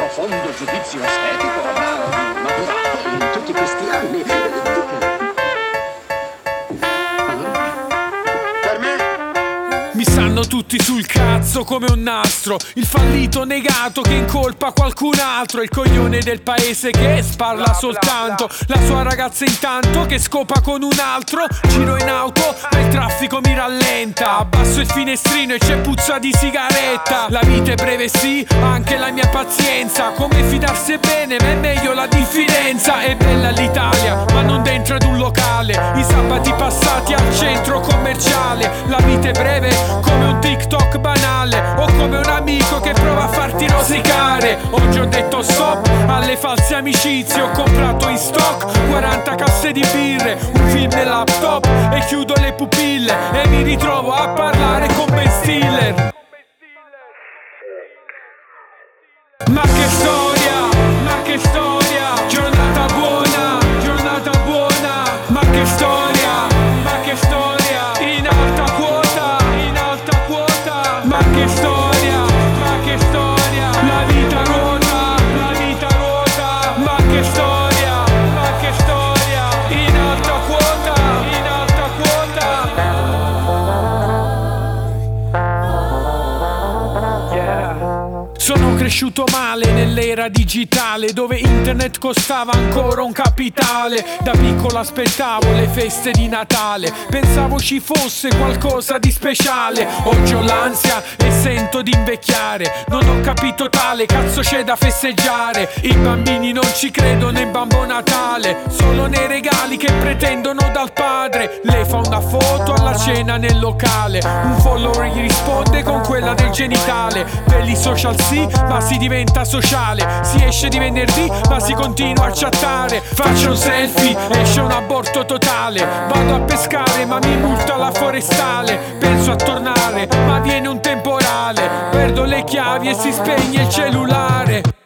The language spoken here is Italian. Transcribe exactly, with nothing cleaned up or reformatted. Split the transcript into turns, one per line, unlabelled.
profondo giudizio estetico avrà maturato in tutti questi anni. Per me?
Mi stanno tutti sul cazzo come un nastro, il fallito negato che incolpa qualcun altro, il coglione del paese che sparla soltanto, la sua ragazza intanto che scopa con un altro. Giro in auto ma il traffico mi rallenta, abbasso il finestrino e c'è puzza di sigaretta. La vita è breve sì, ma anche la mia pazienza, come fidarsi è bene ma è meglio la diffidenza. È bella l'Italia ma non dentro ad un locale, i sabati passati al centro commerciale. La vita è breve come un TikTok banale o come un amico che prova a farti rosicare. Oggi ho detto stop alle false amicizie, ho comprato in stock quaranta casse di birre, un film nel laptop e chiudo le pupille e mi ritrovo a parlare con Ben Stiller. Ma che storia, ma che storia, giornata buona, giornata buona. Ma che storia, ma che storia, in alta quota, in alta quota. Ma che storia, ma che storia, la vita ruota, la vita ruota. Ma che storia, ma che storia, in alta quota, in alta quota. Yeah. Sono cresciuto male nell'era digitale, dove internet costava ancora un capitale. Da piccolo aspettavo le feste di Natale, pensavo ci fosse qualcosa di speciale. Oggi ho l'ansia e sento di invecchiare, non ho capito tale, cazzo c'è da festeggiare. I bambini non ci credono in Babbo Natale, solo nei regali che pretendono dal padre. Lei fa una foto alla cena nel locale, un follower gli risponde con quella del genitale. Per i social sì, ma si diventa sociale, si esce di venerdì ma si continua a chattare. Faccio un selfie, esce un aborto totale, vado a pescare ma mi multa la forestale. Penso a tornare ma viene un temporale, perdo le chiavi e si spegne il cellulare.